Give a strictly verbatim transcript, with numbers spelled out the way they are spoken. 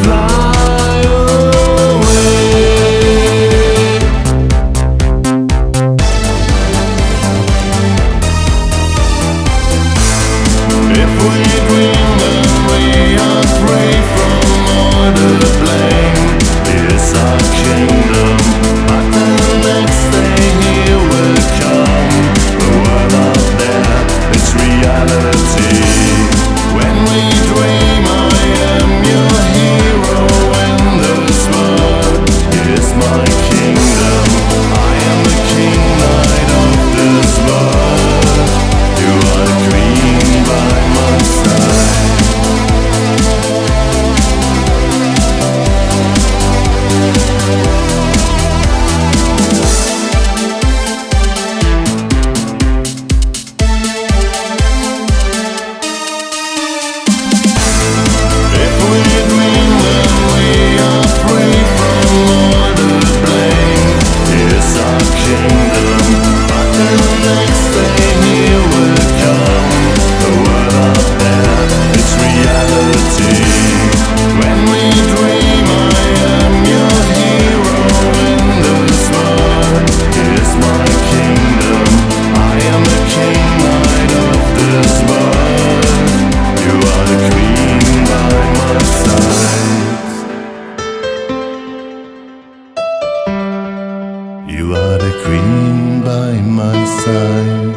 fly away. If we dream then we are free from all the blame. It's our kingdom, but the next day here will come. The world out there, it's reality. When we dream, I am your hero in this world. It's my kingdom, I am the king knight of this world. You are the queen by my side. If we dream then we are free from all the blame. It's our kingdom, but the next day here will come. The world out there, it's reality. When we dream, I am your hero in this world. It's my kingdom, I am the king knight of this world. You are the queen by my side. You are the queen by my side.